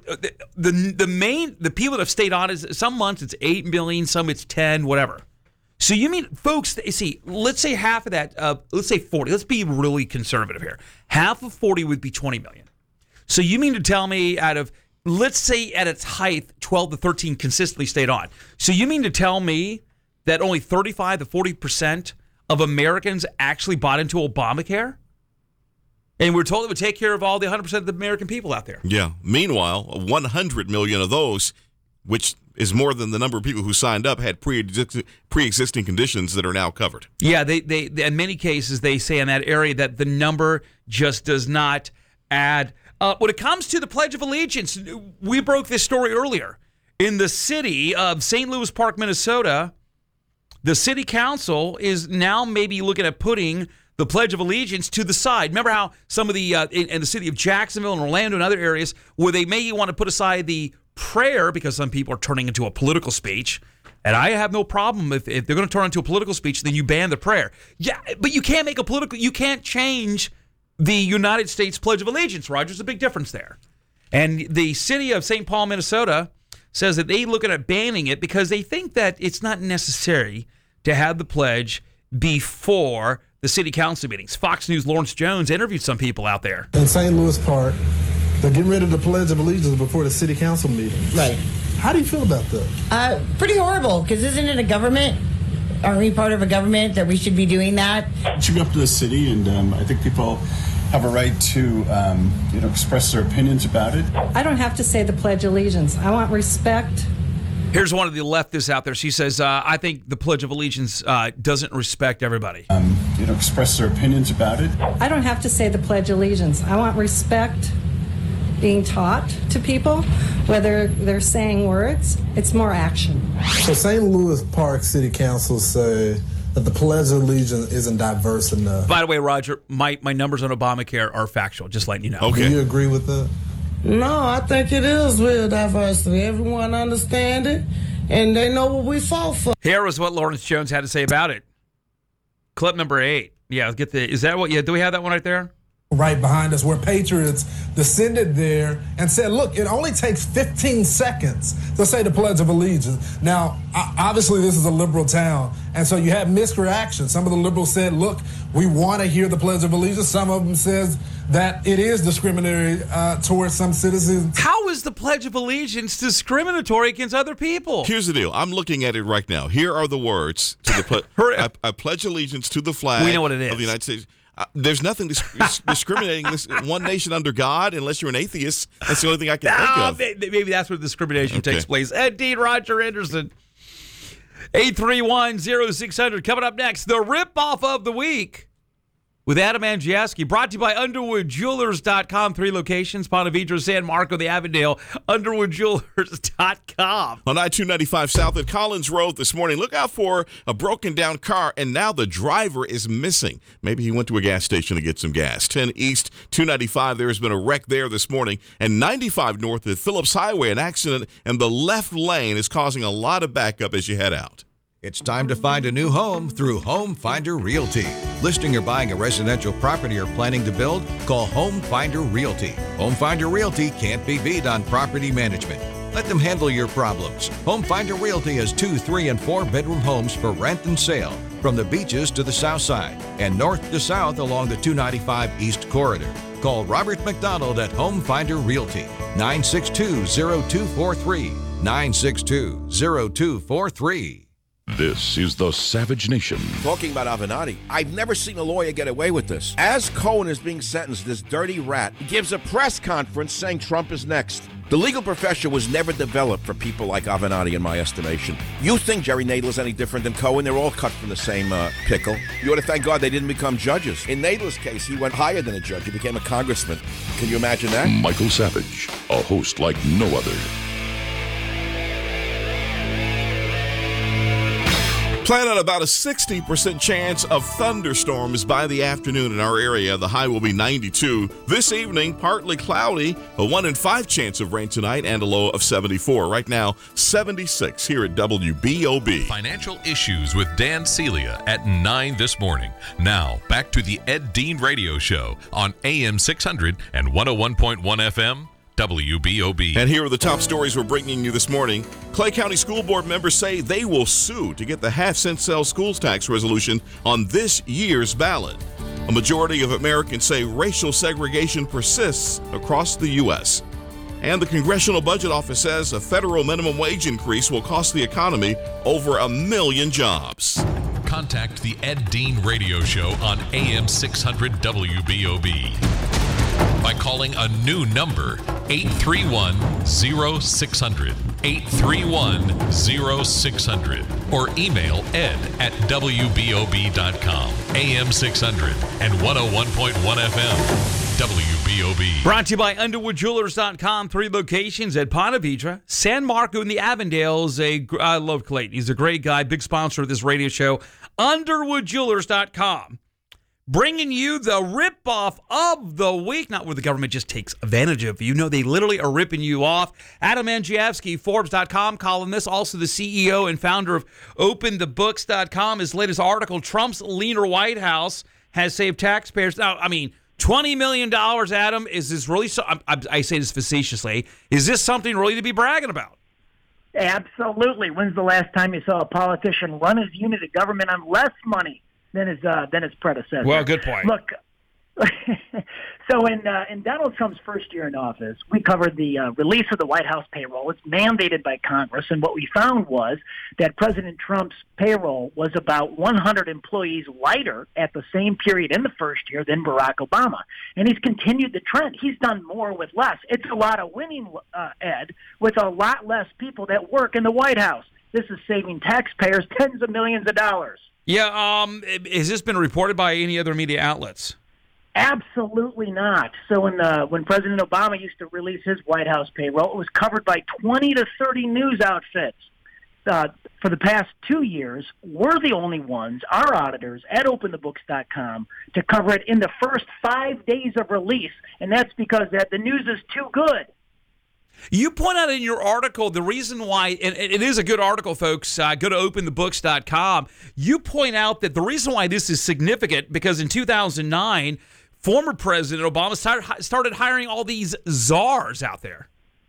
the people that have stayed on is some months it's 8 million, some it's 10, whatever. So you mean, folks, see, let's say half of that, let's say 40. Let's be really conservative here. Half of 40 would be 20 million. So you mean to tell me out of, let's say at its height, 12 to 13 consistently stayed on. So you mean to tell me that only 35 to 40% of Americans actually bought into Obamacare? And we're told it would take care of all the 100% of the American people out there. Yeah. Meanwhile, 100 million of those, which is more than the number of people who signed up, had pre-existing conditions that are now covered. Yeah, they in many cases, they say in that area that the number just does not add. When it comes to the Pledge of Allegiance, we broke this story earlier. In the city of St. Louis Park, Minnesota, the city council is now maybe looking at putting the Pledge of Allegiance to the side. Remember how some of the, in the city of Jacksonville and Orlando and other areas, where they may want to put aside the prayer because some people are turning into a political speech. And I have no problem if they're going to turn into a political speech, then you ban the prayer. Yeah, but you can't make you can't change the United States Pledge of Allegiance, Roger. There's a big difference there. And the city of St. Paul, Minnesota says that they're looking at banning it because they think that it's not necessary to have the pledge before the city council meetings. Fox News' Lawrence Jones interviewed some people out there. In St. Louis Park, They're getting rid of the Pledge of Allegiance before the city council meeting. Right. How do you feel about that? Pretty horrible, because isn't it a government? Aren't we part of a government that we should be doing that? It should be up to the city, and I think people have a right to express their opinions about it. I don't have to say the Pledge of Allegiance. I want respect. Here's one of the leftists out there. She says, I think the Pledge of Allegiance doesn't respect everybody. Express their opinions about it. I don't have to say the Pledge of Allegiance. I want respect being taught to people, whether they're saying words. It's more action. So St. Louis Park City Council say that the Pledge of Allegiance isn't diverse enough. By the way, Roger, my numbers on Obamacare are factual, just letting you know. Okay. Do you agree with that? No, I think it is real diversity. Everyone understands it, and they know what we fought for. Here was what Lawrence Jones had to say about it. Clip number 8. Yeah, is that what? Yeah, do we have that one right there? Right behind us, where patriots descended there and said, look, it only takes 15 seconds to say the Pledge of Allegiance. Now, obviously, this is a liberal town, and so you have mixed reactions. Some of the liberals said, look, we want to hear the Pledge of Allegiance. Some of them says that it is discriminatory towards some citizens. How is the Pledge of Allegiance discriminatory against other people? Here's the deal. I'm looking at it right now. Here are the words to the I pledge allegiance to the flag we know what it is. of the United States. There's nothing discriminating this one nation under God unless you're an atheist. That's the only thing I can think of. Maybe that's where discrimination takes place. Ed Dean, Roger Anderson. 831-0600. Coming up next, the rip-off of the week with Adam Andrzejewski, brought to you by UnderwoodJewelers.com. 3 locations, Ponte Vedra, San Marco, the Avondale, UnderwoodJewelers.com. On I-295 South at Collins Road this morning, look out for a broken down car, and now the driver is missing. Maybe he went to a gas station to get some gas. 10 East, 295, there has been a wreck there this morning. And 95 North at Phillips Highway, an accident, and the left lane is causing a lot of backup as you head out. It's time to find a new home through Home Finder Realty. Listing or buying a residential property or planning to build? Call Home Finder Realty. Home Finder Realty can't be beat on property management. Let them handle your problems. Home Finder Realty has 2, 3, and 4 bedroom homes for rent and sale from the beaches to the south side and north to south along the 295 East Corridor. Call Robert McDonald at Home Finder Realty, 962-0243, 962-0243. This is the Savage Nation. Talking about Avenatti, I've never seen a lawyer get away with this. As Cohen is being sentenced, this dirty rat gives a press conference saying Trump is next. The legal profession was never developed for people like Avenatti, in my estimation. You think Jerry Nadler's any different than Cohen? They're all cut from the same pickle. You ought to thank God they didn't become judges. In Nadler's case, he went higher than a judge. He became a congressman. Can you imagine that? Michael Savage, a host like no other. Plan on about a 60% chance of thunderstorms by the afternoon in our area. The high will be 92. This evening, partly cloudy, a 1 in 5 chance of rain tonight, and a low of 74. Right now, 76 here at WBOB. Financial Issues with Dan Celia at 9 this morning. Now, back to the Ed Dean Radio Show on AM 600 and 101.1 FM. WBOB. And here are the top stories we're bringing you this morning. Clay County School Board members say they will sue to get the half-cent sales schools tax resolution on this year's ballot. A majority of Americans say racial segregation persists across the U.S. And the Congressional Budget Office says a federal minimum wage increase will cost the economy over 1 million jobs. Contact the Ed Dean Radio Show on AM 600 WBOB by calling a new number, 831-0600, 831-0600, or email ed@wbob.com, AM 600 and 101.1 FM, WBOB. Brought to you by UnderwoodJewelers.com, 3 locations at Ponte Vedra, San Marco, and the Avondales. I love Clayton. He's a great guy, big sponsor of this radio show. UnderwoodJewelers.com. Bringing you the rip-off of the week. Not where the government just takes advantage of you. No, they literally are ripping you off. Adam Andrzejewski, Forbes.com, columnist, also the CEO and founder of OpenTheBooks.com. His latest article, Trump's leaner White House has saved taxpayers. Now, I mean, $20 million, Adam, is this really, I say this facetiously, is this something really to be bragging about? Absolutely. When's the last time you saw a politician run his unit of government on less money than his predecessor? Well, good point. Look, So in Donald Trump's first year in office, we covered the release of the White House payroll. It's mandated by Congress, and what we found was that President Trump's payroll was about 100 employees lighter at the same period in the first year than Barack Obama. And he's continued the trend. He's done more with less. It's a lot of winning, Ed, with a lot less people that work in the White House. This is saving taxpayers tens of millions of dollars. Yeah, has this been reported by any other media outlets? Absolutely not. So when President Obama used to release his White House payroll, it was covered by 20 to 30 news outfits. For the past 2 years, we're the only ones, our auditors at OpenTheBooks.com, to cover it in the first 5 days of release, and that's because the news is too good. You point out in your article the reason why, and it is a good article, folks. Go to OpenTheBooks.com. You point out that the reason why this is significant because in 2009, former President Obama started hiring all these czars out there.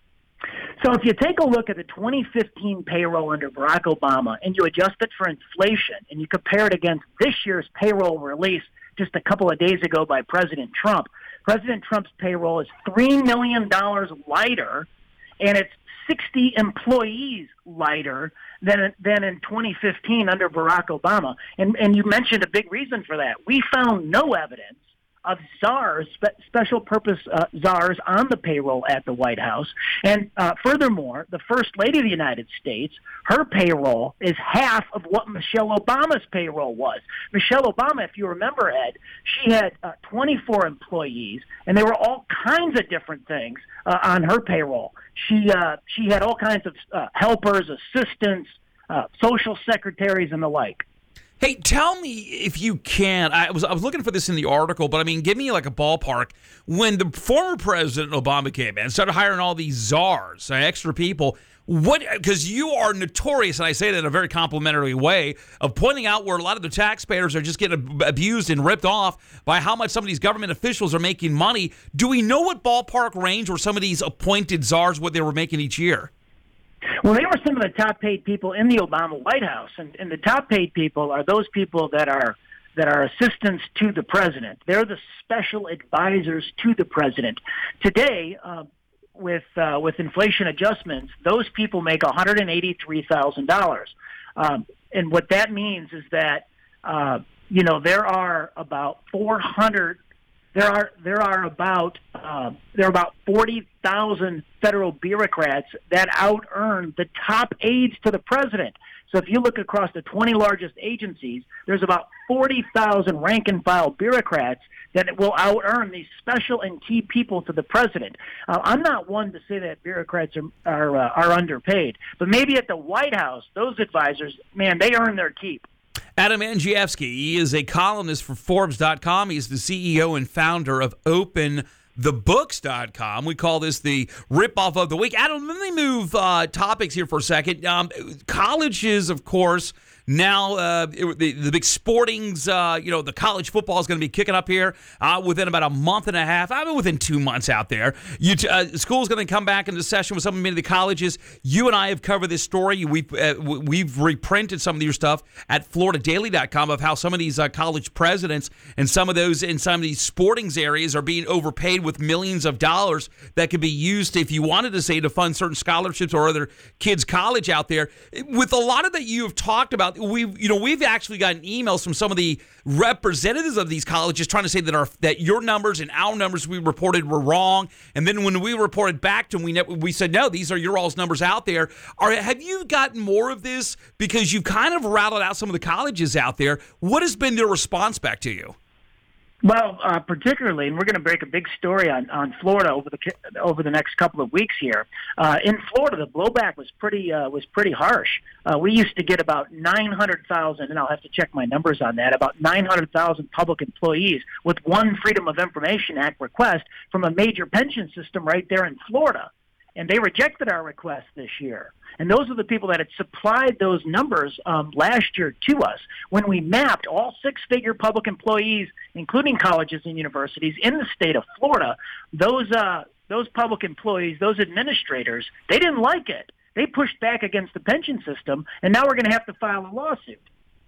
So if you take a look at the 2015 payroll under Barack Obama and you adjust it for inflation and you compare it against this year's payroll release just a couple of days ago by President Trump's payroll is $3 million lighter, and it's 60 employees lighter than in 2015 under Barack Obama. And you mentioned a big reason for that. We found no evidence of czars, special purpose czars on the payroll at the White House. And furthermore, the First Lady of the United States, her payroll is half of what Michelle Obama's payroll was. Michelle Obama, if you remember, Ed, she had 24 employees, and they were all kinds of different things on her payroll. She had all kinds of helpers, assistants, social secretaries, and the like. Hey, tell me if you can. I was looking for this in the article, but I mean, give me like a ballpark. When the former President Obama came in and started hiring all these czars, extra people, because you are notorious, and I say that in a very complimentary way, of pointing out where a lot of the taxpayers are just getting abused and ripped off by how much some of these government officials are making money. Do we know what ballpark range or some of these appointed czars, what they were making each year? Well, they were some of the top-paid people in the Obama White House, and the top-paid people are those people that are assistants to the president. They're the special advisors to the president. Today, with inflation adjustments, those people make $183,000, and what that means is that there are about 400. There are about 40,000 federal bureaucrats that out-earn the top aides to the president. So if you look across the 20 largest agencies, there's about 40,000 rank-and-file bureaucrats that will out-earn these special and key people to the president. I'm not one to say that bureaucrats are underpaid, but maybe at the White House, those advisors, man, they earn their keep. Adam Andrzejewski, he is a columnist for Forbes.com. He's the CEO and founder of OpenTheBooks.com. We call this the ripoff of the week. Adam, let me move topics here for a second. Colleges, of course, now the big sportings, the college football is going to be kicking up here within about a month and a half. Within 2 months out there. School's going to come back into session with some of the colleges. You and I have covered this story. We've reprinted some of your stuff at FloridaDaily.com of how some of these college presidents and some of those in some of these sportings areas are being overpaid with millions of dollars that could be used, if you wanted to say, to fund certain scholarships or other kids' college out there. With a lot of that you have talked about, we've actually gotten emails from some of the representatives of these colleges trying to say that your numbers and our numbers we reported were wrong. And then when we reported back to them, we said, no, these are your all's numbers out there. Have you gotten more of this? Because you've kind of rattled out some of the colleges out there. What has been their response back to you? Well, particularly, and we're going to break a big story on Florida over the next couple of weeks here. In Florida, the blowback was pretty harsh. We used to get about 900,000, and I'll have to check my numbers on that, about 900,000 public employees with one Freedom of Information Act request from a major pension system right there in Florida. And they rejected our request this year. And those are the people that had supplied those numbers last year to us. When we mapped all six-figure public employees, including colleges and universities in the state of Florida, those public employees, those administrators, they didn't like it. They pushed back against the pension system, and now we're going to have to file a lawsuit.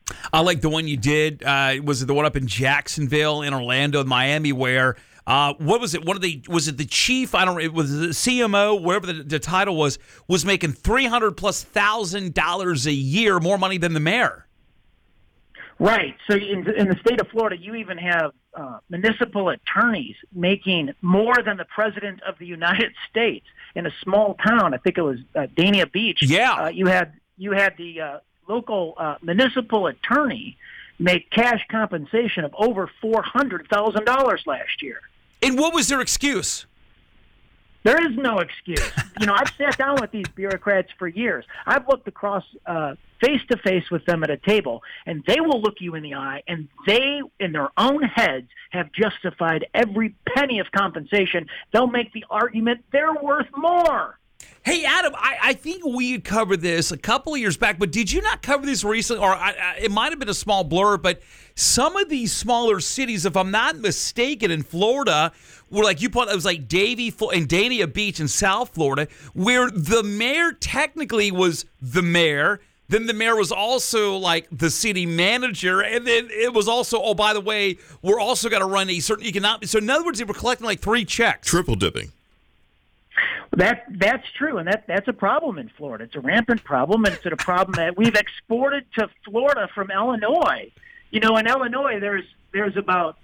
I like the one you did. Was it the one up in Jacksonville, in Orlando, and Miami, where what was it? Was it the chief? I don't. It was the CMO, wherever the title was making $300,000+ a year, more money than the mayor. Right. So in the state of Florida, you even have municipal attorneys making more than the president of the United States in a small town. I think it was Dania Beach. Yeah. You had the local municipal attorney make cash compensation of over $400,000 last year. And what was their excuse? There is no excuse. I've sat down with these bureaucrats for years. I've looked across face-to-face with them at a table, and they will look you in the eye, and they, in their own heads, have justified every penny of compensation. They'll make the argument they're worth more. Hey, Adam, I think we had covered this a couple of years back, but did you not cover this recently? Or it might have been a small blur, but some of these smaller cities, if I'm not mistaken, in Florida, were like it was like Davie and Dania Beach in South Florida, where the mayor technically was the mayor. Then the mayor was also like the city manager, and then it was also, oh, by the way, we're also going to run a certain economic. So in other words, they were collecting like 3 checks. Triple dipping. That's true, and that's a problem in Florida. It's a rampant problem, and it's a problem that we've exported to Florida from Illinois. In Illinois, there's about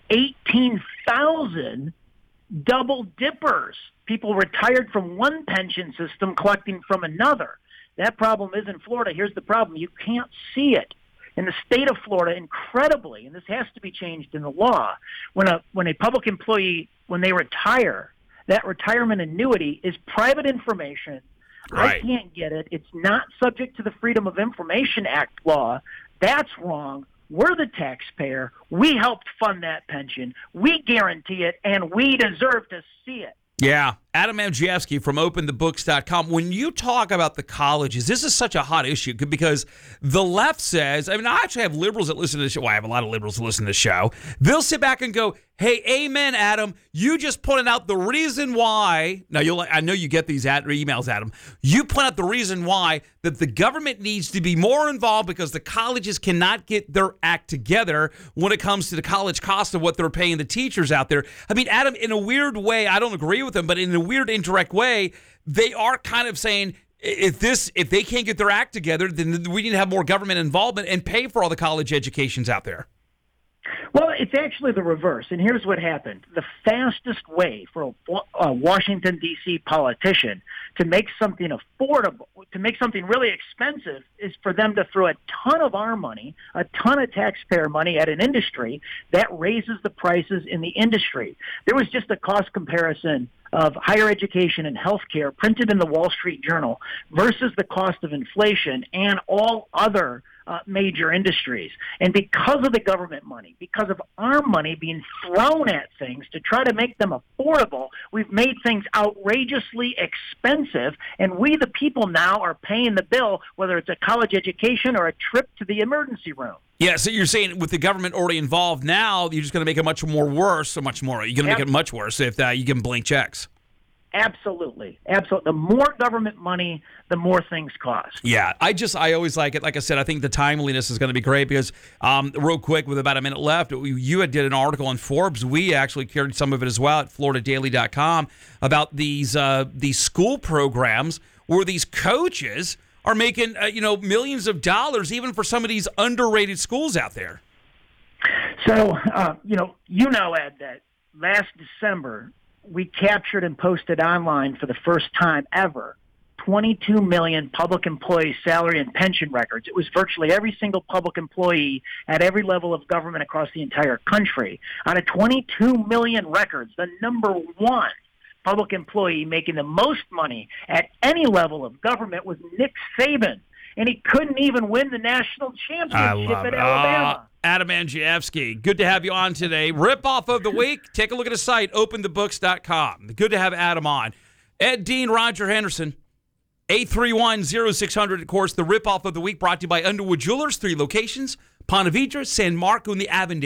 18,000 double dippers, people retired from one pension system collecting from another. That problem is in Florida. Here's the problem. You can't see it. In the state of Florida, incredibly, and this has to be changed in the law, when a public employee, when they retire, that retirement annuity is private information. Right. I can't get it. It's not subject to the Freedom of Information Act law. That's wrong. We're the taxpayer. We helped fund that pension. We guarantee it, and we deserve to see it. Yeah. Adam Andrzejewski from OpenTheBooks.com. When you talk about the colleges, this is such a hot issue because the left says, I actually have liberals that listen to the show. Well, I have a lot of liberals that listen to the show. They'll sit back and go, hey, amen, Adam. You just pointed out the reason why. Now, I know you get these emails, Adam. You point out the reason why that the government needs to be more involved because the colleges cannot get their act together when it comes to the college cost of what they're paying the teachers out there. Adam, in a weird way, I don't agree with them, but in a weird indirect way, they are kind of saying if they can't get their act together, then we need to have more government involvement and pay for all the college educations out there. Well, it's actually the reverse, and here's what happened. The fastest way for a Washington, D.C. politician to make something affordable, to make something really expensive, is for them to throw a ton of our money, a ton of taxpayer money at an industry that raises the prices in the industry. There was just a cost comparison of higher education and healthcare printed in the Wall Street Journal versus the cost of inflation and all other major industries. And because of the government money, because of our money being thrown at things to try to make them affordable, we've made things outrageously expensive, and we, the people, now are paying the bill, whether it's a college education or a trip to the emergency room. Yeah, so you're saying with the government already involved now, you're just going to make it much more worse, or much more. You're going to make it much worse if you give them blank checks. Absolutely. The more government money, the more things cost. Yeah, I always like it. Like I said, I think the timeliness is going to be great because, real quick, with about a minute left, you had did an article on Forbes. We actually carried some of it as well at FloridaDaily.com about these school programs where these coaches are making millions of dollars even for some of these underrated schools out there. So, Ed, that last December, we captured and posted online for the first time ever 22 million public employee salary and pension records. It was virtually every single public employee at every level of government across the entire country. Out of 22 million records, the number one public employee making the most money at any level of government was Nick Saban, and he couldn't even win the national championship at Alabama. Adam Andrzejewski, good to have you on today. Rip-off of the week, take a look at his site, openthebooks.com. Good to have Adam on. Ed Dean, Roger Henderson, 831-0600. Of course, the rip-off of the week brought to you by Underwood Jewelers, 3 locations, Ponte Vedra, San Marco, and the Avondale.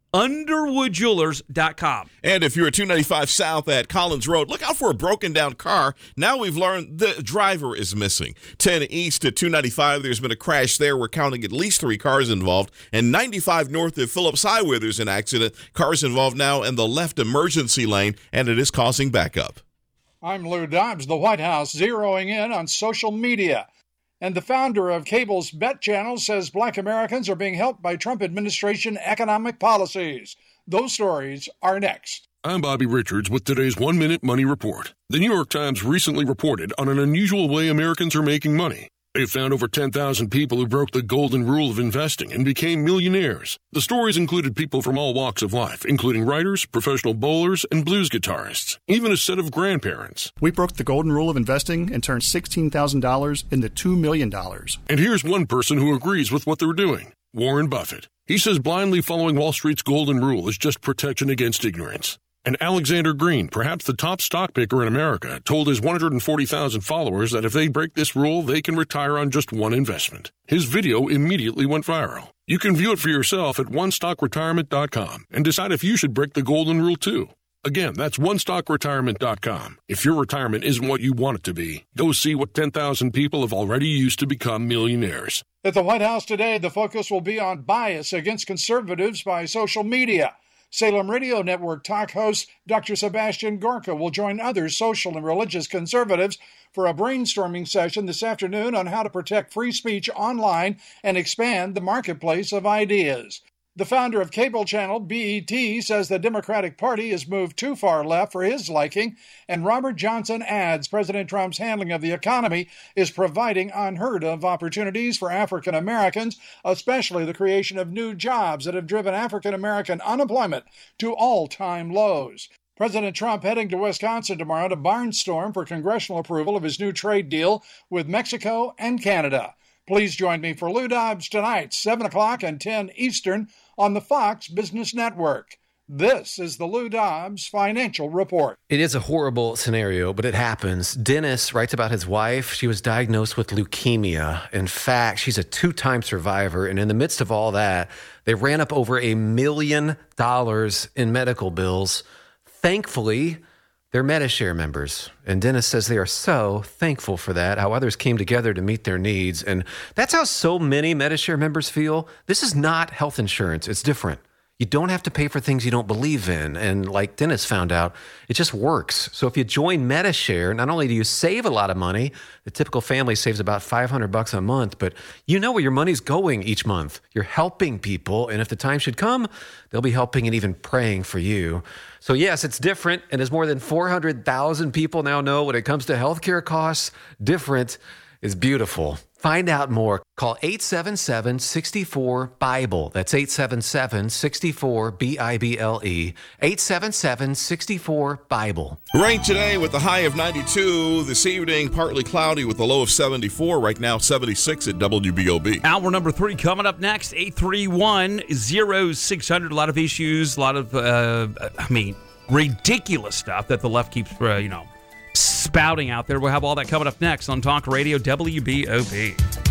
UnderwoodJewelers.com. And if you're at 295 South at Collins Road, look out for a broken down car. Now we've learned the driver is missing. 10 East at 295, there's been a crash there. We're counting at least 3 cars involved. And 95 North at Phillips Highway, there's an accident. Cars involved now in the left emergency lane, and it is causing backup. I'm Lou Dobbs, the White House zeroing in on social media. And the founder of cable's Bet Channel says Black Americans are being helped by Trump administration economic policies. Those stories are next. I'm Bobby Richards with today's 1 Minute Money Report. The New York Times recently reported on an unusual way Americans are making money. They found over 10,000 people who broke the golden rule of investing and became millionaires. The stories included people from all walks of life, including writers, professional bowlers, and blues guitarists, even a set of grandparents. We broke the golden rule of investing and turned $16,000 into $2 million. And here's one person who agrees with what they're doing, Warren Buffett. He says blindly following Wall Street's golden rule is just protection against ignorance. And Alexander Green, perhaps the top stock picker in America, told his 140,000 followers that if they break this rule, they can retire on just one investment. His video immediately went viral. You can view it for yourself at OneStockRetirement.com and decide if you should break the golden rule too. Again, that's OneStockRetirement.com. If your retirement isn't what you want it to be, go see what 10,000 people have already used to become millionaires. At the White House today, the focus will be on bias against conservatives by social media. Salem Radio Network talk host Dr. Sebastian Gorka will join other social and religious conservatives for a brainstorming session this afternoon on how to protect free speech online and expand the marketplace of ideas. The founder of cable channel BET says the Democratic Party has moved too far left for his liking, and Robert Johnson adds President Trump's handling of the economy is providing unheard-of opportunities for African Americans, especially the creation of new jobs that have driven African American unemployment to all-time lows. President Trump heading to Wisconsin tomorrow to barnstorm for congressional approval of his new trade deal with Mexico and Canada. Please join me for Lou Dobbs tonight, 7 o'clock and 10 Eastern on the Fox Business Network. This is the Lou Dobbs Financial Report. It is a horrible scenario, but it happens. Dennis writes about his wife. She was diagnosed with leukemia. In fact, she's a 2-time survivor. And in the midst of all that, they ran up over $1 million in medical bills. Thankfully, they're Medi-Share members. And Dennis says they are so thankful for that, how others came together to meet their needs. And that's how so many Medi-Share members feel. This is not health insurance. It's different. You don't have to pay for things you don't believe in. And like Dennis found out, it just works. So if you join Medi-Share, not only do you save a lot of money, the typical family saves about $500 a month, but you know where your money's going each month. You're helping people. And if the time should come, they'll be helping and even praying for you. So yes, it's different. And as more than 400,000 people now know when it comes to healthcare costs, different is beautiful. Find out more. Call 877-64-BIBLE. That's 877-64-BIBLE. 877-64-BIBLE. Rain today with a high of 92. This evening, partly cloudy with a low of 74. Right now, 76 at WBOB. Hour number 3 coming up next. 831-0600. A lot of issues, a lot of, ridiculous stuff that the left keeps, spouting out there. We'll have all that coming up next on Talk Radio WBOB.